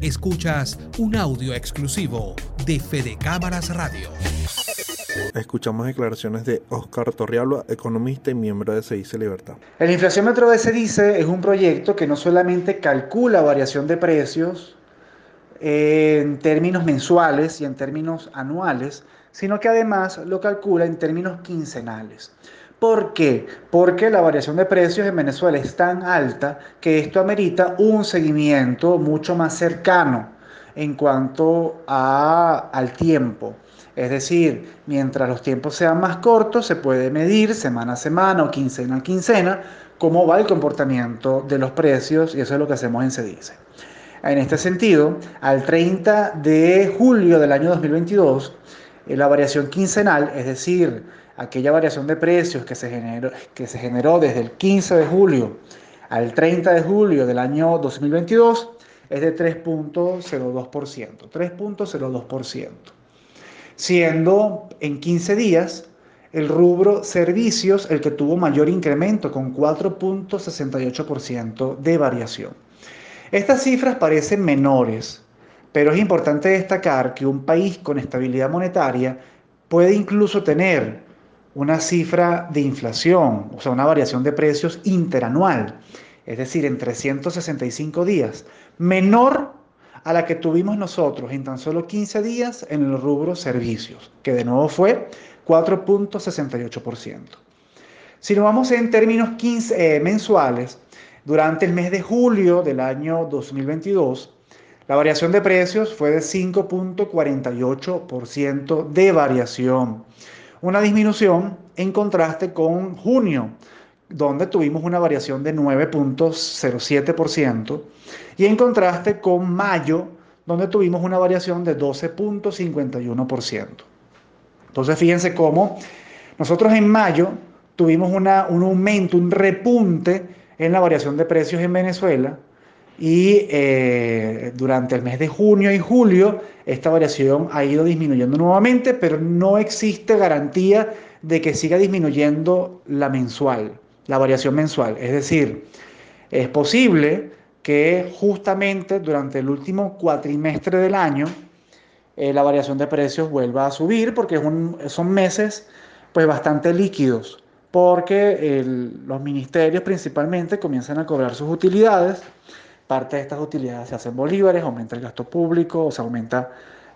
Escuchas un audio exclusivo de Fede Cámaras Radio. Escuchamos declaraciones de Óscar Torrealba, economista y miembro de SEDICE Libertad. El inflaciómetro de SEDICE es un proyecto que no solamente calcula variación de precios en términos mensuales y en términos anuales, sino que además lo calcula en términos quincenales. ¿Por qué? Porque la variación de precios en Venezuela es tan alta que esto amerita un seguimiento mucho más cercano en cuanto al tiempo. Es decir, mientras los tiempos sean más cortos, se puede medir semana a semana o quincena a quincena cómo va el comportamiento de los precios, y eso es lo que hacemos en SEDICE. En este sentido, al 30 de julio del año 2022, la variación quincenal, es decir, aquella variación de precios que se generó desde el 15 de julio al 30 de julio del año 2022, es de 3.02%, siendo en 15 días el rubro servicios el que tuvo mayor incremento, con 4.68% de variación. Estas cifras parecen menores, pero es importante destacar que un país con estabilidad monetaria puede incluso tener una cifra de inflación, o sea, una variación de precios interanual, es decir, en 365 días, menor a la que tuvimos nosotros en tan solo 15 días en el rubro servicios, que de nuevo fue 4.68%. Si nos vamos en términos mensuales, durante el mes de julio del año 2022, la variación de precios fue de 5.48% de variación. Una disminución en contraste con junio, donde tuvimos una variación de 9.07%, y en contraste con mayo, donde tuvimos una variación de 12.51%. Entonces, fíjense cómo nosotros en mayo tuvimos un aumento, un repunte en la variación de precios en Venezuela, y durante el mes de junio y julio esta variación ha ido disminuyendo nuevamente, pero no existe garantía de que siga disminuyendo la variación mensual. Es decir, es posible que justamente durante el último cuatrimestre del año la variación de precios vuelva a subir, porque son meses pues bastante líquidos, porque los ministerios principalmente comienzan a cobrar sus utilidades. Parte de estas utilidades se hacen bolívares, aumenta el gasto público, o se aumenta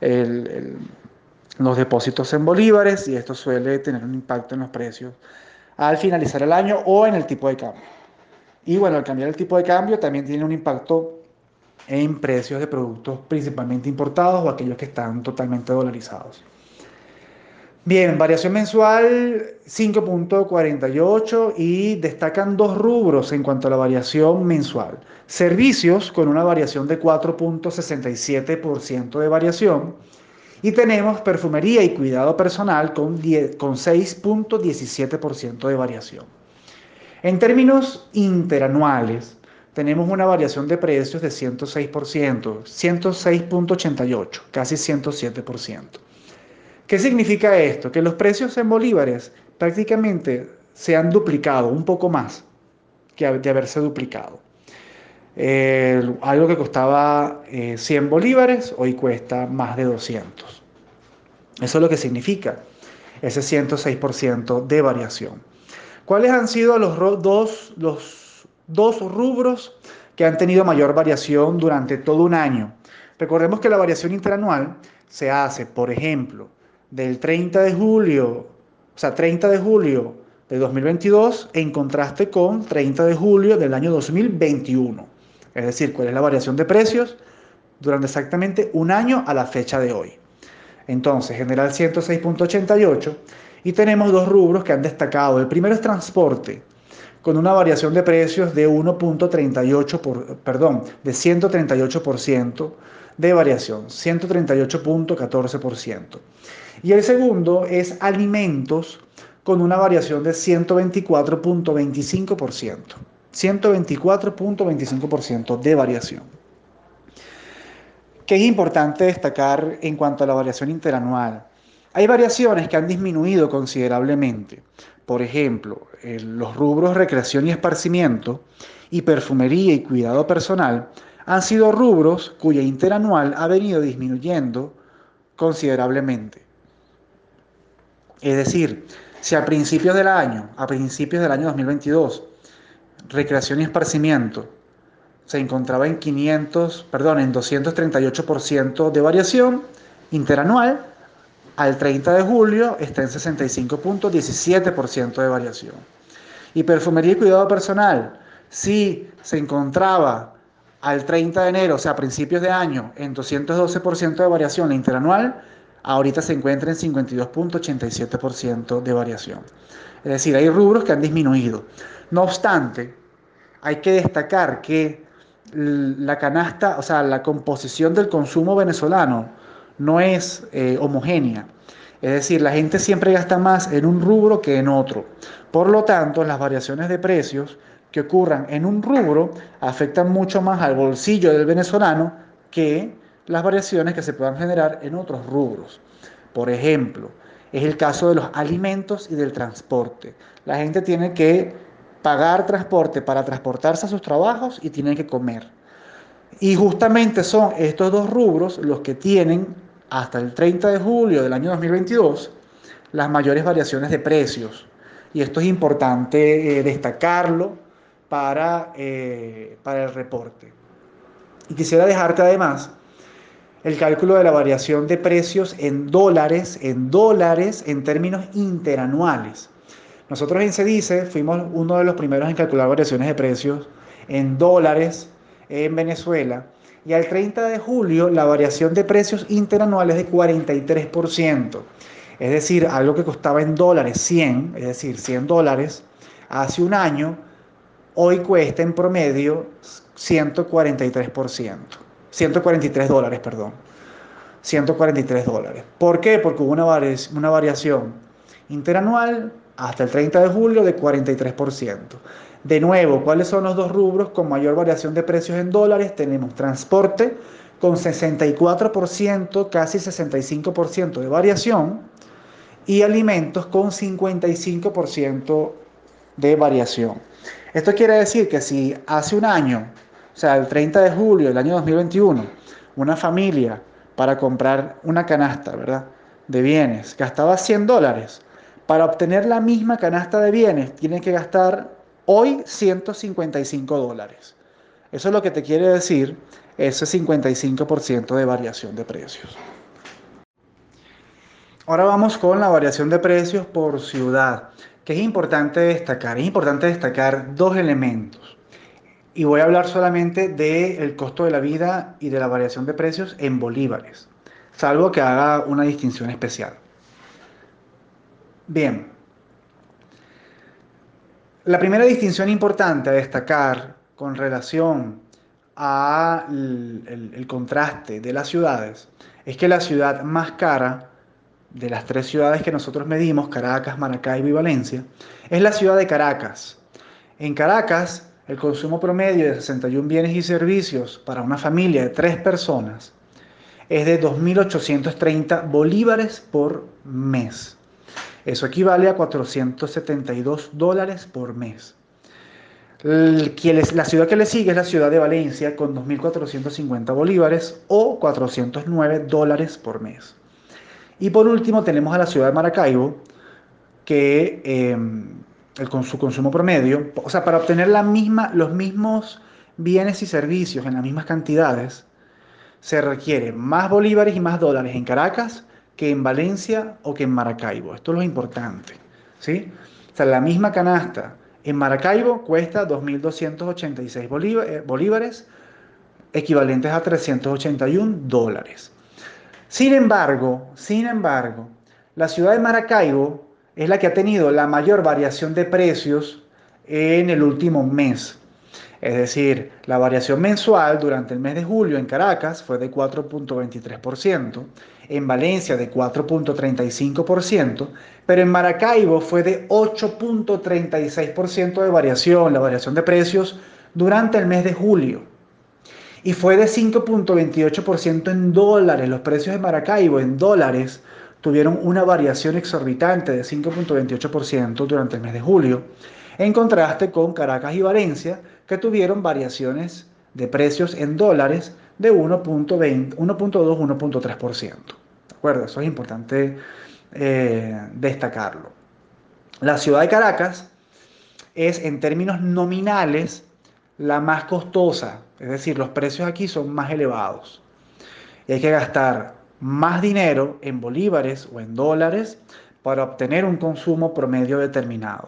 los depósitos en bolívares, y esto suele tener un impacto en los precios al finalizar el año o en el tipo de cambio. Y bueno, al cambiar el tipo de cambio también tiene un impacto en precios de productos principalmente importados o aquellos que están totalmente dolarizados. Bien, variación mensual 5.48, y destacan dos rubros en cuanto a la variación mensual. Servicios con una variación de 4.67% de variación, y tenemos perfumería y cuidado personal con 6.17% de variación. En términos interanuales, tenemos una variación de precios de 106%, 106.88, casi 107%. ¿Qué significa esto? Que los precios en bolívares prácticamente se han duplicado, un poco más que de haberse duplicado. Algo que costaba 100 bolívares, hoy cuesta más de 200. Eso es lo que significa ese 106% de variación. ¿Cuáles han sido los dos rubros que han tenido mayor variación durante todo un año? Recordemos que la variación interanual se hace, por ejemplo, del 30 de julio de 2022 en contraste con 30 de julio del año 2021. Es decir, cuál es la variación de precios durante exactamente un año a la fecha de hoy. Entonces, genera el 106.88, y tenemos dos rubros que han destacado. El primero es transporte, con una variación de precios de 138% de variación, 138.14%. Y el segundo es alimentos, con una variación de 124.25%, 124.25% de variación. ¿Qué es importante destacar en cuanto a la variación interanual? Hay variaciones que han disminuido considerablemente. Por ejemplo, los rubros recreación y esparcimiento y perfumería y cuidado personal han sido rubros cuya interanual ha venido disminuyendo considerablemente. Es decir, si a principios del año 2022, recreación y esparcimiento se encontraba en 238% de variación interanual, al 30 de julio está en 65.17% de variación. Y perfumería y cuidado personal, si se encontraba al 30 de enero, o sea, a principios de año, en 212% de variación interanual, ahorita se encuentra en 52.87% de variación. Es decir, hay rubros que han disminuido. No obstante, hay que destacar que la canasta, o sea, la composición del consumo venezolano no es homogénea. Es decir, la gente siempre gasta más en un rubro que en otro. Por lo tanto, las variaciones de precios que ocurran en un rubro afectan mucho más al bolsillo del venezolano que las variaciones que se puedan generar en otros rubros. Por ejemplo, es el caso de los alimentos y del transporte. La gente tiene que pagar transporte para transportarse a sus trabajos y tienen que comer. Y justamente son estos dos rubros los que tienen hasta el 30 de julio del año 2022 las mayores variaciones de precios. Y esto es importante destacarlo para el reporte. Y quisiera dejarte además el cálculo de la variación de precios en dólares en términos interanuales. Nosotros en CEDICE fuimos uno de los primeros en calcular variaciones de precios en dólares en Venezuela, y al 30 de julio la variación de precios interanuales es de 43%. Es decir, algo que costaba en dólares 100, es decir, $100 hace un año, hoy cuesta en promedio 143%. $143, perdón. $143. ¿Por qué? Porque hubo una variación interanual hasta el 30 de julio de 43%. De nuevo, ¿cuáles son los dos rubros con mayor variación de precios en dólares? Tenemos transporte con 64%, casi 65% de variación, y alimentos con 55% de variación. Esto quiere decir que si hace un año, o sea, el 30 de julio del año 2021, una familia para comprar una canasta, ¿verdad?, de bienes gastaba $100, para obtener la misma canasta de bienes tiene que gastar hoy $155. Eso es lo que te quiere decir ese 55% de variación de precios. Ahora vamos con la variación de precios por ciudad, que es importante destacar. Es importante destacar dos elementos. Y voy a hablar solamente del costo de la vida y de la variación de precios en bolívares, salvo que haga una distinción especial. Bien, la primera distinción importante a destacar con relación al contraste de las ciudades es que la ciudad más cara de las tres ciudades que nosotros medimos, Caracas, Maracaibo y Valencia, es la ciudad de Caracas. En Caracas, el consumo promedio de 61 bienes y servicios para una familia de 3 personas es de 2.830 bolívares por mes. Eso equivale a $472 por mes. La ciudad que le sigue es la ciudad de Valencia con 2.450 bolívares o $409 por mes. Y por último tenemos a la ciudad de Maracaibo, que con su consumo promedio, o sea, para obtener los mismos bienes y servicios en las mismas cantidades, se requiere más bolívares y más dólares en Caracas que en Valencia o que en Maracaibo. Esto es lo importante, ¿sí? O sea, la misma canasta en Maracaibo cuesta 2.286 bolívares, equivalentes a $381. Sin embargo, la ciudad de Maracaibo es la que ha tenido la mayor variación de precios en el último mes. Es decir, la variación mensual durante el mes de julio en Caracas fue de 4.23%, en Valencia de 4.35%, pero en Maracaibo fue de 8.36% de variación, la variación de precios durante el mes de julio. Y fue de 5.28% en dólares. Los precios de Maracaibo en dólares tuvieron una variación exorbitante de 5.28% durante el mes de julio, en contraste con Caracas y Valencia, que tuvieron variaciones de precios en dólares de 1.20, 1.2, 1.3%. ¿De acuerdo? Eso es importante destacarlo. La ciudad de Caracas es, en términos nominales, la más costosa, es decir, los precios aquí son más elevados. Y hay que gastar más dinero en bolívares o en dólares para obtener un consumo promedio determinado.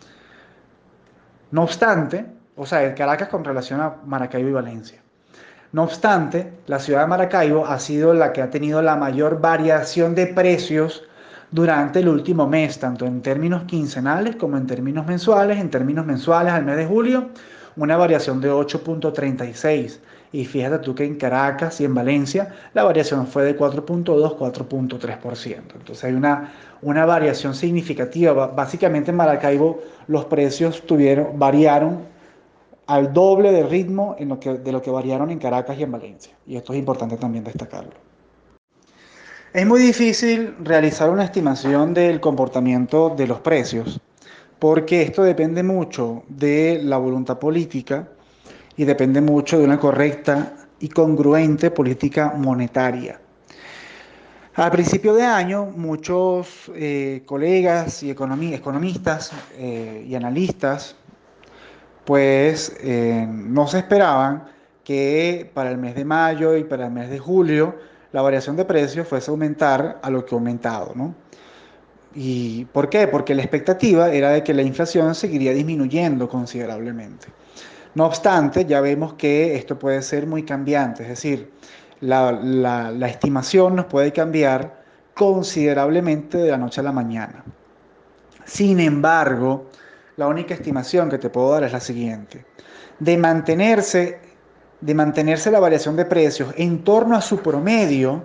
No obstante, o sea, Caracas con relación a Maracaibo y Valencia. No obstante, la ciudad de Maracaibo ha sido la que ha tenido la mayor variación de precios durante el último mes, tanto en términos quincenales como en términos mensuales. En términos mensuales, al mes de julio, una variación de 8.36. Y fíjate tú que en Caracas y en Valencia la variación fue de 4.2, 4.3%. Entonces hay una variación significativa. Básicamente en Maracaibo los precios variaron al doble de ritmo de lo que variaron en Caracas y en Valencia. Y esto es importante también destacarlo. Es muy difícil realizar una estimación del comportamiento de los precios, porque esto depende mucho de la voluntad política y depende mucho de una correcta y congruente política monetaria. A principio de año, muchos colegas y economistas y analistas pues no se esperaban que para el mes de mayo y para el mes de julio la variación de precios fuese a aumentar a lo que ha aumentado, ¿no? ¿Y por qué? Porque la expectativa era de que la inflación seguiría disminuyendo considerablemente. No obstante, ya vemos que esto puede ser muy cambiante, es decir, la estimación nos puede cambiar considerablemente de la noche a la mañana. Sin embargo, la única estimación que te puedo dar es la siguiente. De mantenerse la variación de precios en torno a su promedio,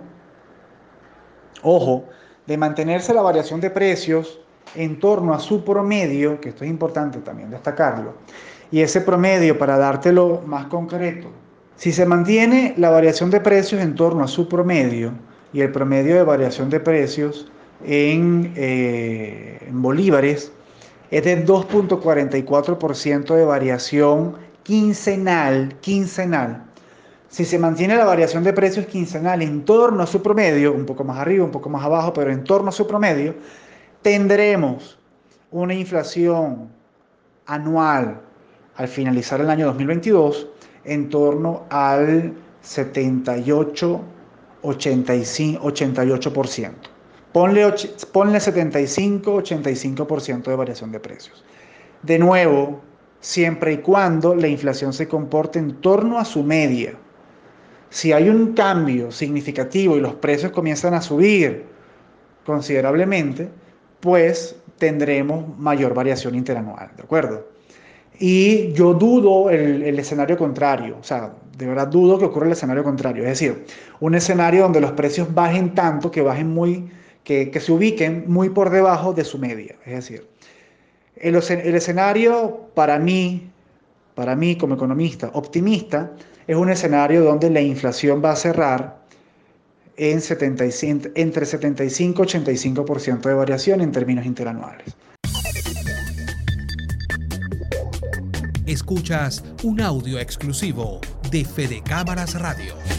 ojo, de mantenerse la variación de precios en torno a su promedio, que esto es importante también destacarlo, y ese promedio, para dártelo más concreto, si se mantiene la variación de precios en torno a su promedio, y el promedio de variación de precios en bolívares es de 2.44% de variación quincenal. Si se mantiene la variación de precios quincenal en torno a su promedio, un poco más arriba, un poco más abajo, pero en torno a su promedio, tendremos una inflación anual al finalizar el año 2022 en torno al 78-88%. Ponle 75-85% de variación de precios. De nuevo, siempre y cuando la inflación se comporte en torno a su media. Si hay un cambio significativo y los precios comienzan a subir considerablemente, pues tendremos mayor variación interanual, ¿de acuerdo? Y yo dudo el escenario contrario, o sea, de verdad dudo que ocurra el escenario contrario, es decir, un escenario donde los precios bajen tanto, que se ubiquen muy por debajo de su media. Es decir, el escenario para mí como economista optimista, es un escenario donde la inflación va a cerrar entre 75 y 85% de variación en términos interanuales. Escuchas un audio exclusivo de Fede Cámaras Radio.